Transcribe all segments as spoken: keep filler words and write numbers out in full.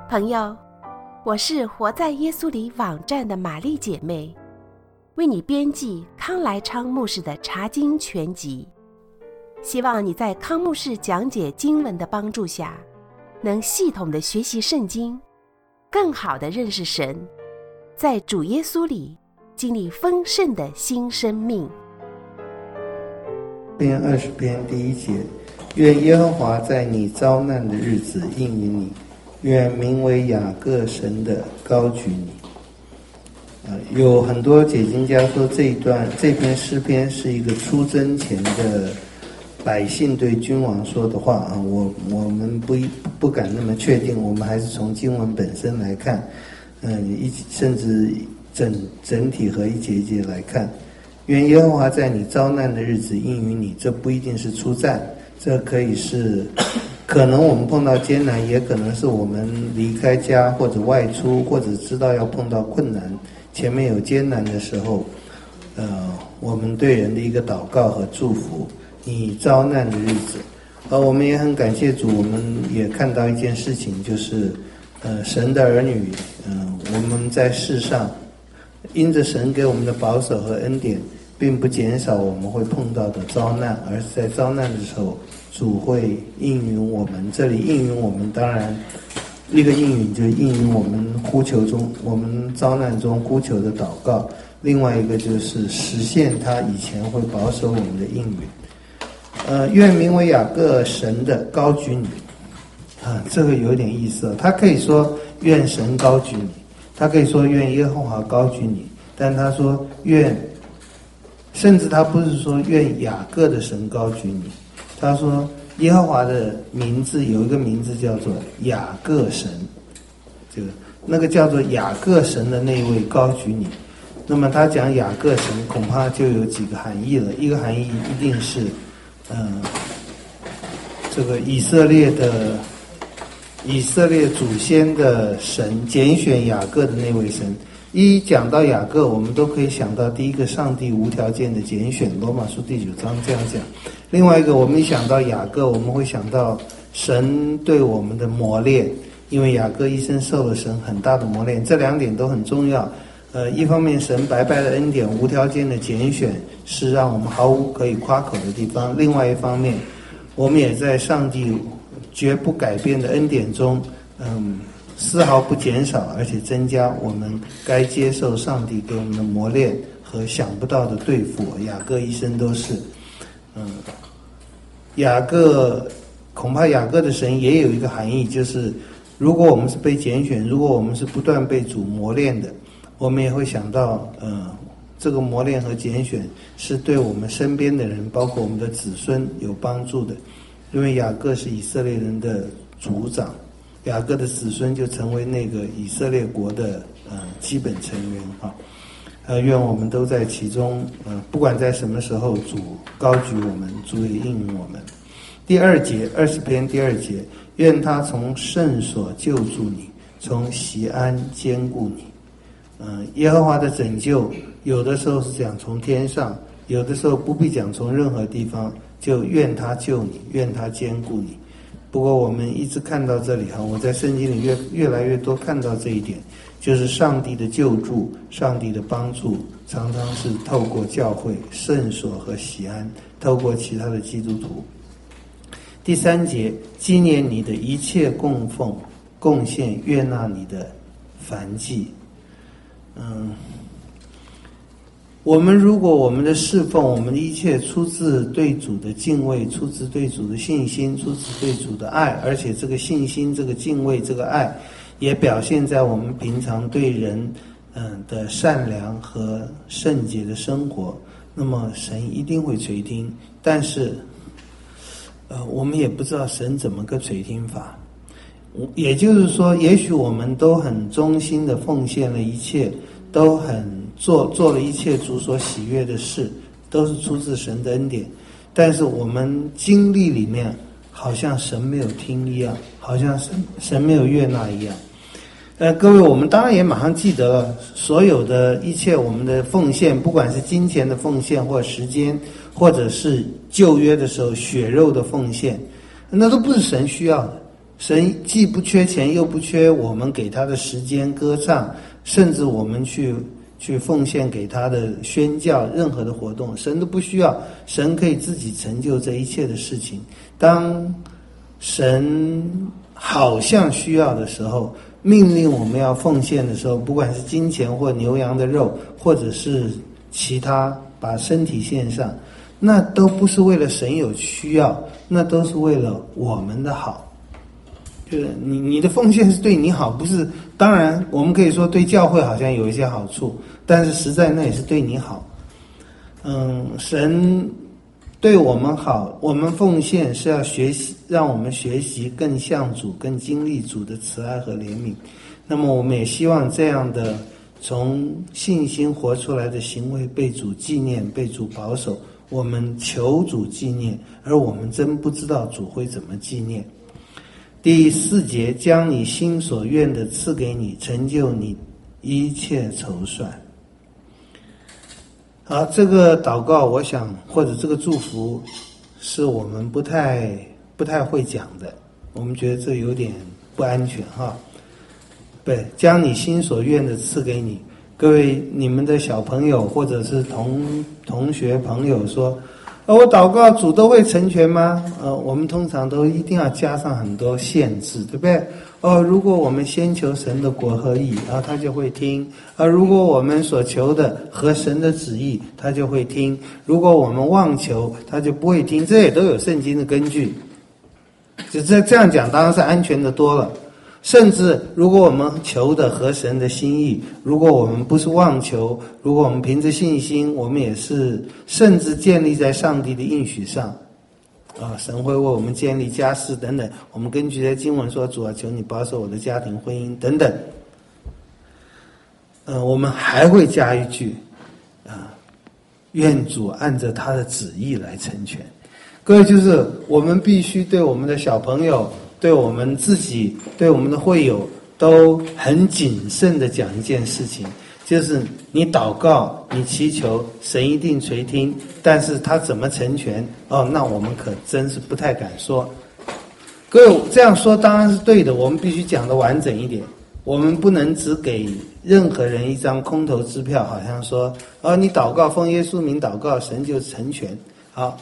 朋友，我是活在耶稣里网站的玛丽姐妹，为你编辑康来昌牧师的查经全集，希望你在康牧师讲解经文的帮助下，能系统的学习圣经，更好的认识神，在主耶稣里经历丰盛的新生命。 篇二十篇第一节，愿耶和华在你遭难的日子应允你，愿名为雅各神的高举你。呃，有很多解经家说这一段这篇诗篇是一个出征前的百姓对君王说的话啊，我我们不不敢那么确定，我们还是从经文本身来看，嗯，一甚至整整体和一节一节来看。愿耶和华在你遭难的日子应允你，这不一定是出战，这可以是可能我们碰到艰难，也可能是我们离开家或者外出，或者知道要碰到困难，前面有艰难的时候，呃，我们对人的一个祷告和祝福。你遭难的日子，而我们也很感谢主，我们也看到一件事情，就是呃，神的儿女，嗯、呃，我们在世上因着神给我们的保守和恩典，并不减少我们会碰到的遭难，而是在遭难的时候，主会应允我们。这里应允我们，当然一个应允就是应允我们呼求中，我们遭难中呼求的祷告；另外一个就是实现他以前会保守我们的应允。呃，愿名为雅各神的高举你，啊，这个有点意思。他可以说愿神高举你。他可以说愿耶和华高举你，但他说愿，甚至他不是说愿雅各的神高举你，他说耶和华的名字有一个名字叫做雅各神，这个那个叫做雅各神的那一位高举你。那么他讲雅各神，恐怕就有几个含义了。一个含义一定是，嗯、呃，这个以色列的。以色列祖先的神拣选雅各的那位神，一讲到雅各，我们都可以想到第一个上帝无条件的拣选，罗马书第九章这样讲。另外一个，我们一想到雅各，我们会想到神对我们的磨练，因为雅各一生受了神很大的磨练，这两点都很重要。呃，一方面神白白的恩典无条件的拣选是让我们毫无可以夸口的地方，另外一方面我们也在上帝绝不改变的恩典中，嗯，丝毫不减少，而且增加我们该接受上帝给我们的磨练和想不到的对付。雅各一生都是，嗯，雅各恐怕雅各的神也有一个含义，就是如果我们是被拣选，如果我们是不断被主磨练的，我们也会想到，嗯，这个磨练和拣选是对我们身边的人，包括我们的子孙有帮助的。因为雅各是以色列人的族长，雅各的子孙就成为那个以色列国的呃基本成员啊。呃，愿我们都在其中，呃，不管在什么时候，主高举我们，主也应允我们。第二节，二十篇第二节，愿他从圣所救助你，从锡安坚固你。嗯、呃，耶和华的拯救，有的时候是讲从天上，有的时候不必讲从任何地方。就愿他救你，愿他坚固你。不过我们一直看到这里哈，我在圣经里越越来越多看到这一点，就是上帝的救助，上帝的帮助，常常是透过教会、圣所和锡安，透过其他的基督徒。第三节，纪念你的一切供奉、贡献，悦纳你的燔祭。嗯。我们如果我们的侍奉，我们的一切出自对主的敬畏，出自对主的信心，出自对主的爱，而且这个信心、这个敬畏、这个爱，也表现在我们平常对人嗯的善良和圣洁的生活，那么神一定会垂听。但是，呃，我们也不知道神怎么个垂听法。也就是说，也许我们都很忠心的奉献了一切，都很做做了一切主所喜悦的事，都是出自神的恩典，但是我们经历里面好像神没有听一样，好像神神没有悦纳一样。呃，各位，我们当然也马上记得了，所有的一切我们的奉献，不管是金钱的奉献，或时间，或者是旧约的时候血肉的奉献，那都不是神需要的。 神既不缺钱，又不缺我们给他的时间歌唱，甚至我们去去奉献给他的宣教，任何的活动，神都不需要。神可以自己成就这一切的事情。当神好像需要的时候，命令我们要奉献的时候，不管是金钱或牛羊的肉，或者是其他，把身体献上，那都不是为了神有需要，那都是为了我们的好。就是你你的奉献是对你好，不是，当然我们可以说对教会好像有一些好处，但是实在那也是对你好。嗯，神对我们好，我们奉献是要学习，让我们学习更像主，更经历主的慈爱和怜悯。那么我们也希望这样的从信心活出来的行为被主纪念，被主保守。我们求主纪念，而我们真不知道主会怎么纪念。第四节，将你心所愿的赐给你，成就你一切筹算。好，这个祷告我想，或者这个祝福是我们不太不太会讲的，我们觉得这有点不安全哈。对，将你心所愿的赐给你。各位，你们的小朋友或者是同同学朋友说，呃，我祷告主都会成全吗？呃，我们通常都一定要加上很多限制，对不对？哦，如果我们先求神的国和义，然后他就会听；而如果我们所求的合神的旨意，他就会听；如果我们妄求，他就不会听。这也都有圣经的根据。就这这样讲，当然是安全的多了。甚至如果我们求的合神的心意，如果我们不是妄求，如果我们凭着信心，我们也是甚至建立在上帝的应许上啊，神会为我们建立家室等等，我们根据在经文说，主啊，求你保守我的家庭婚姻等等。呃，我们还会加一句啊，愿主按着他的旨意来成全。各位，就是我们必须对我们的小朋友，对我们自己，对我们的会友都很谨慎的讲一件事情，就是你祷告，你祈求，神一定垂听，但是他怎么成全，哦，那我们可真是不太敢说。各位，这样说当然是对的，我们必须讲得完整一点，我们不能只给任何人一张空头支票，好像说，哦，你祷告，奉耶稣名祷告，神就成全。好，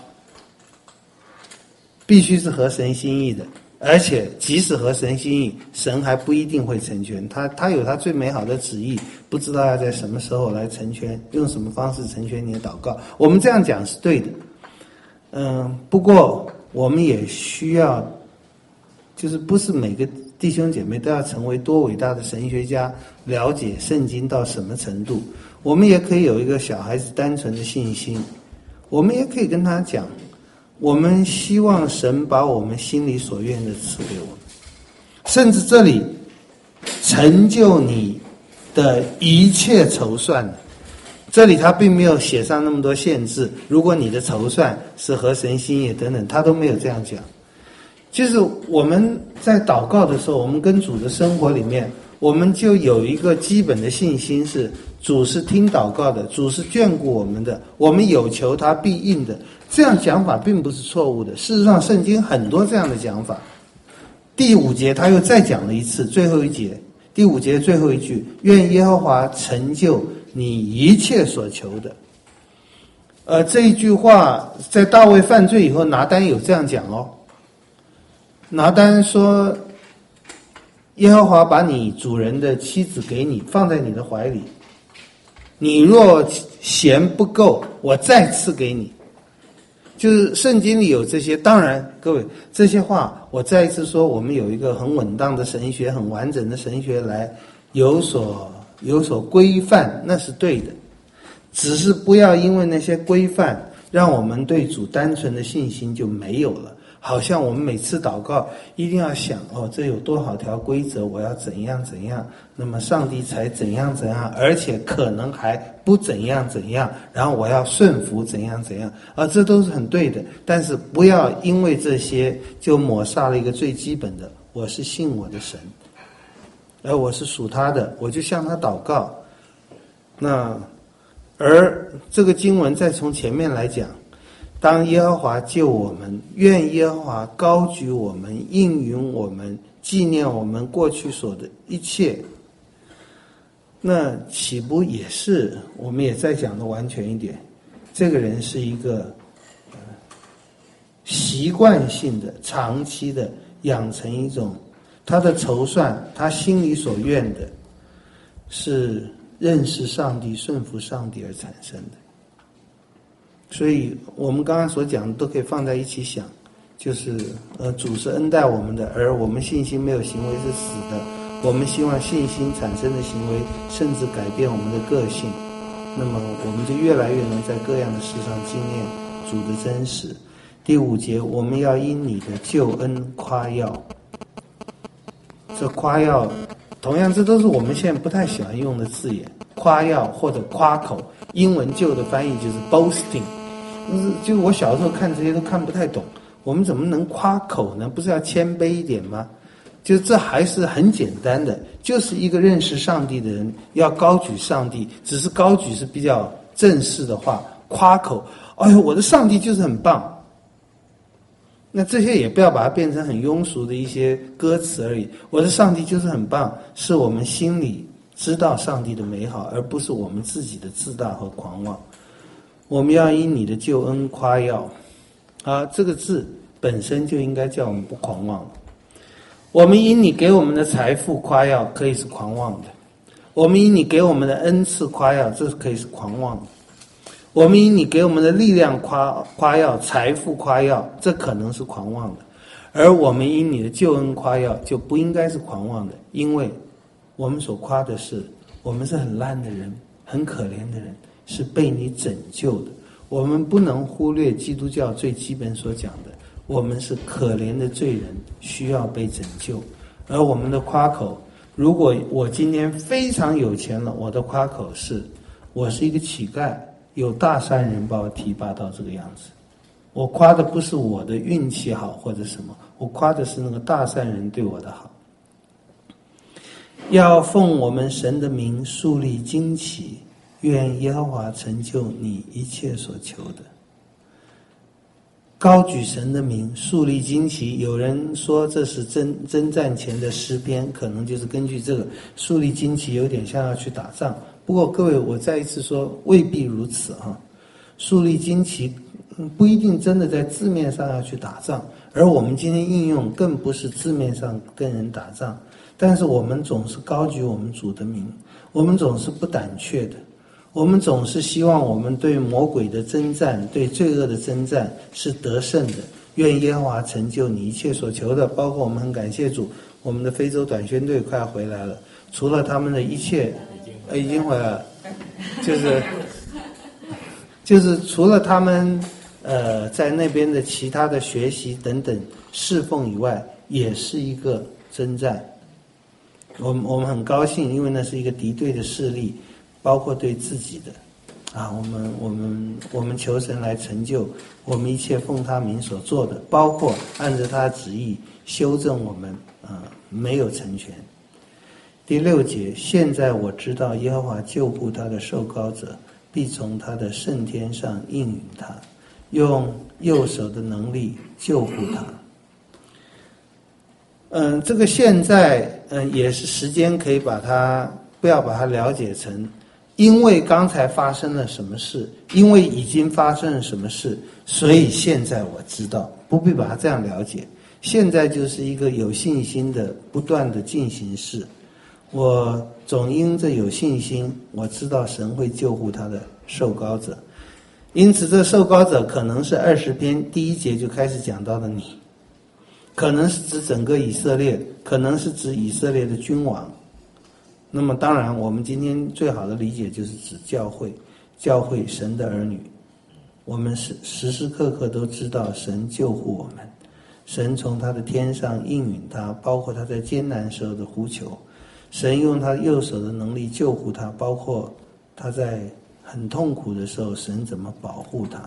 必须是合神心意的。而且即使合神心意，神还不一定会成全，他他有他最美好的旨意，不知道要在什么时候来成全，用什么方式成全你的祷告。我们这样讲是对的，嗯，不过我们也需要，就是不是每个弟兄姐妹都要成为多伟大的神学家，了解圣经到什么程度。我们也可以有一个小孩子单纯的信心，我们也可以跟他讲，我们希望神把我们心里所愿的赐给我们，甚至这里成就你的一切筹算。这里他并没有写上那么多限制，如果你的筹算是合神心意等等，他都没有这样讲。就是我们在祷告的时候，我们跟主的生活里面，我们就有一个基本的信心，是主是听祷告的，主是眷顾我们的，我们有求他必应的。这样讲法并不是错误的，事实上圣经很多这样的讲法。第五节他又再讲了一次，最后一节，第五节最后一句，愿耶和华成就你一切所求的。呃，这一句话在大卫犯罪以后，拿单有这样讲哦。拿单说，耶和华把你主人的妻子给你，放在你的怀里，你若嫌不够，我再赐给你。就是圣经里有这些，当然各位这些话我再一次说，我们有一个很稳当的神学，很完整的神学来有所有所规范，那是对的，只是不要因为那些规范让我们对主单纯的信心就没有了，好像我们每次祷告一定要想，哦，这有多少条规则，我要怎样怎样，那么上帝才怎样怎样，而且可能还不怎样怎样，然后我要顺服怎样怎样，啊，这都是很对的，但是不要因为这些就抹杀了一个最基本的，我是信我的神，而我是属他的，我就向他祷告。那而这个经文再从前面来讲， 当耶和华救我们，愿耶和华高举我们，应允我们，纪念我们过去所的一切。那岂不也是我们也再讲的完全一点，这个人是一个、呃、习惯性的长期的养成一种他的筹算，他心里所愿的是认识上帝顺服上帝而产生的。所以我们刚刚所讲的都可以放在一起想，就是呃，主是恩待我们的，而我们信心没有行为是死的，我们希望信心产生的行为甚至改变我们的个性，那么我们就越来越能在各样的事上经验主的真实。第五节，我们要因你的救恩夸耀。这夸耀同样这都是我们现在不太喜欢用的字眼，夸耀或者夸口，英文旧的翻译就是 boasting。就我小时候看这些都看不太懂，我们怎么能夸口呢？不是要谦卑一点吗？就这还是很简单的，就是一个认识上帝的人要高举上帝，只是高举是比较正式的话，夸口，哎呦，我的上帝就是很棒。那这些也不要把它变成很庸俗的一些歌词而已，我的上帝就是很棒，是我们心里知道上帝的美好，而不是我们自己的自大和狂妄。我们要因你的救恩夸耀啊，这个字本身就应该叫我们不狂妄。我们因你给我们的财富夸耀，可以是狂妄的；我们因你给我们的恩赐夸耀，这是可以是狂妄的；我们因你给我们的力量夸夸耀、财富夸耀，这可能是狂妄的；而我们因你的救恩夸耀，就不应该是狂妄的，因为我们所夸的是，我们是很烂的人，很可怜的人，是被你拯救的。我们不能忽略基督教最基本所讲的，我们是可怜的罪人，需要被拯救。而我们的夸口，如果我今天非常有钱了，我的夸口是我是一个乞丐，有大善人把我提拔到这个样子。我夸的不是我的运气好或者什么，我夸的是那个大善人对我的好。要奉我们神的名树立旌旗，愿耶和华成就你一切所求的。高举神的名，树立旌旗，有人说这是征征战前的诗篇，可能就是根据这个树立旌旗有点像要去打仗。不过各位，我再一次说，未必如此啊。树立旌旗不一定真的在字面上要去打仗，而我们今天应用更不是字面上跟人打仗，但是我们总是高举我们主的名，我们总是不胆怯的，我们总是希望我们对魔鬼的征战，对罪恶的征战是得胜的。愿耶和华成就你一切所求的，包括我们很感谢主，我们的非洲短宣队快要回来了，除了他们的一切，呃，已经回来了，就是就是除了他们呃在那边的其他的学习等等侍奉以外，也是一个征战。我们我们很高兴，因为那是一个敌对的势力，包括对自己的啊，我们我们我们求神来成就我们一切奉他名所做的，包括按着他的旨意修正我们啊没有成全。第六节，现在我知道耶和华救护他的受膏者，必从他的圣天上应允他，用右手的能力救护他。嗯，这个现在嗯也是时间可以把它不要把它了解成因为刚才发生了什么事，因为已经发生了什么事，所以现在我知道，不必把它这样了解。现在就是一个有信心的不断的进行式。我总因着有信心，我知道神会救护他的受膏者。因此这受膏者可能是二十篇第一节就开始讲到的你，可能是指整个以色列，可能是指以色列的君王。那么当然我们今天最好的理解就是指教会，教会神的儿女。我们时时时刻刻都知道神救护我们，神从他的天上应允他，包括他在艰难时候的呼求，神用他右手的能力救护他，包括他在很痛苦的时候神怎么保护他。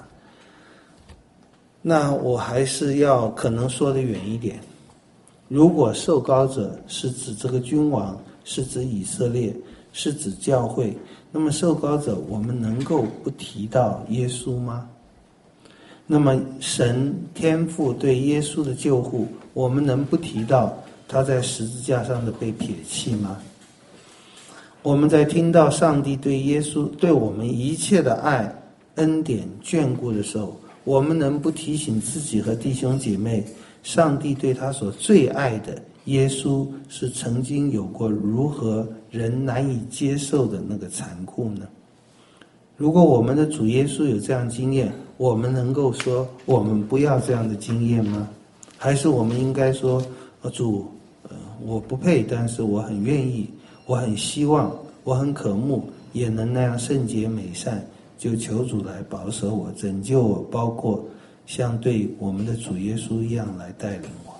那我还是要可能说得远一点，如果受膏者是指这个君王，是指以色列，是指教会，那么受膏者我们能够不提到耶稣吗？ 那么神天父对耶稣的救护，我们能不提到他在十字架上的被撇弃吗？我们在听到上帝对耶稣对我们一切的爱、恩典、眷顾的时候，我们能不提醒自己和弟兄姐妹，上帝对他所最爱的耶稣是曾经有过如何人难以接受的那个残酷呢？如果我们的主耶稣有这样经验，我们能够说我们不要这样的经验吗？还是我们应该说，主，呃，我不配，但是我很愿意，我很希望，我很渴慕，也能那样圣洁美善，就求主来保守我、拯救我，包括像对我们的主耶稣一样来带领我。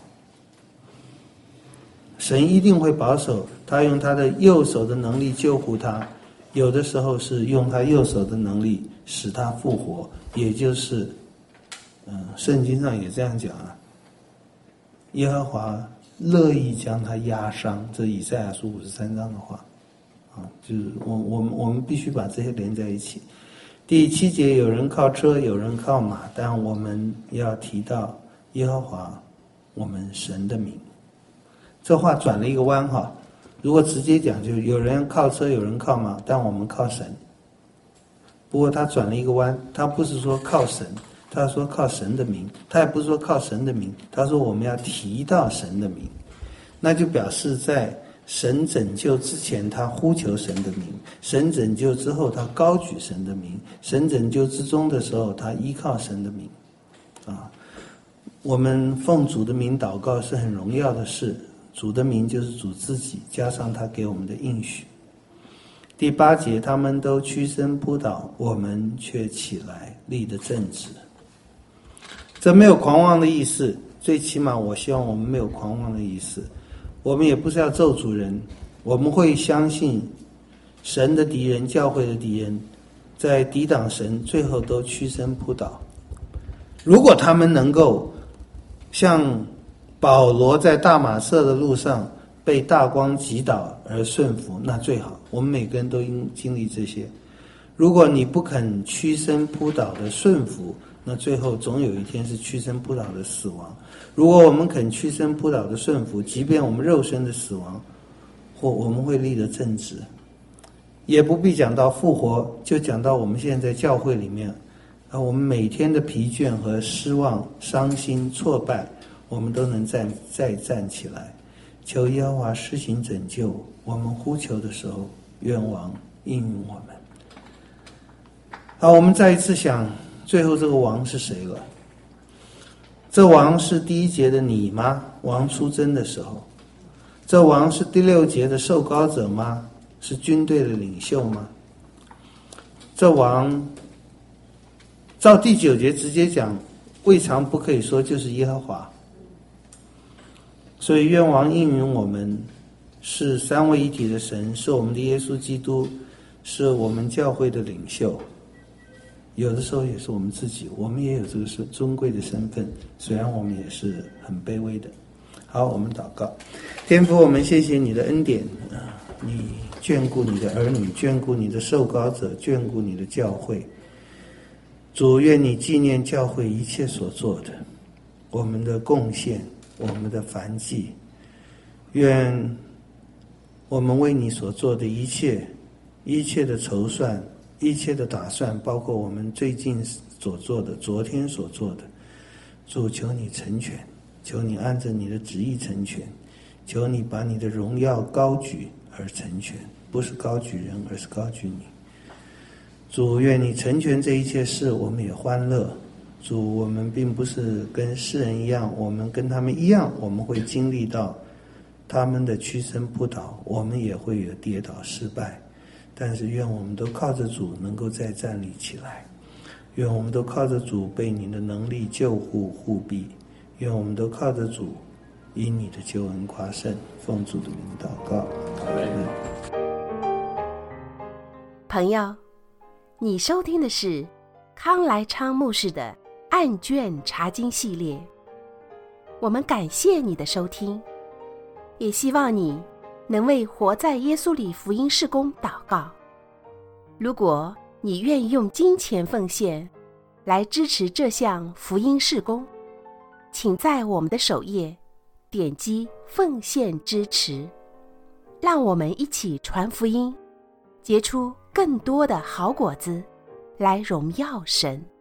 神一定会保守他，用他的右手的能力救护他，有的时候是用他右手的能力使他复活，也就是嗯，圣经上也这样讲啊，耶和华乐意将他压伤，这以赛亚书五十三章的话啊，就是我我们我们必须把这些连在一起。第七节，有人靠车，有人靠马，但我们要提到耶和华我们神的名。这话转了一个弯哈，如果直接讲，就有人靠车，有人靠马，但我们靠神。不过他转了一个弯，他不是说靠神，他说靠神的名，他也不是说靠神的名，他说我们要提到神的名，那就表示在神拯救之前他呼求神的名，神拯救之后他高举神的名，神拯救之中的时候他依靠神的名啊。我们奉主的名祷告是很荣耀的事，主的名就是主自己，加上他给我们的应许。第八节，他们都屈身扑倒，我们却起来立得正直。这没有狂妄的意思，最起码我希望我们没有狂妄的意思。我们也不是要咒诅人，我们会相信神的敌人、教会的敌人在抵挡神，最后都屈身扑倒。如果他们能够像保罗在大马色的路上被大光击倒而顺服，那最好，我们每个人都应经历这些。如果你不肯屈身扑倒的顺服，那最后总有一天是屈身扑倒的死亡。如果我们肯屈身扑倒的顺服，即便我们肉身的死亡，或我们会立得正直。也不必讲到复活，就讲到我们现在在教会里面，啊，我们每天的疲倦和失望、伤心、挫败，我们都能站再站起来，求耶和华施行拯救。我们呼求的时候，愿王应允我们。好，我们再一次想，最后这个王是谁了？这王是第一节的你吗？王出征的时候。这王是第六节的受膏者吗？是军队的领袖吗？这王照第九节直接讲，未尝不可以说就是耶和华。所以愿王应允我们，是三位一体的神，是我们的耶稣基督，是我们教会的领袖。有的时候也是我们自己，我们也有这个是尊贵的身份，虽然我们也是很卑微的。好，我们祷告。天父，我们谢谢你的恩典，你眷顾你的儿女，眷顾你的受膏者，眷顾你的教会。主，愿你纪念教会一切所做的，我们的贡献，我们的燔祭，愿我们为你所做的一切一切的筹算，一切的打算，包括我们最近所做的，昨天所做的，主，求你成全，求你按着你的旨意成全，求你把你的荣耀高举而成全，不是高举人，而是高举你。主，愿你成全这一切事，我们也欢乐。主，我们并不是跟世人一样，我们跟他们一样，我们会经历到他们的屈身扑倒，我们也会有跌倒失败，但是愿我们都靠着主能够再站立起来，愿我们都靠着主被你的能力救护护庇，愿我们都靠着主因你的救恩夸胜，奉主的名祷告，阿们。 朋友，你收听的是康来昌牧师的案卷查经系列，我们感谢你的收听，也希望你能为活在耶稣里福音事工祷告。如果你愿意用金钱奉献， 来支持这项福音事工，请在我们的首页点击奉献支持，让我们一起传福音，结出更多的好果子，来荣耀神。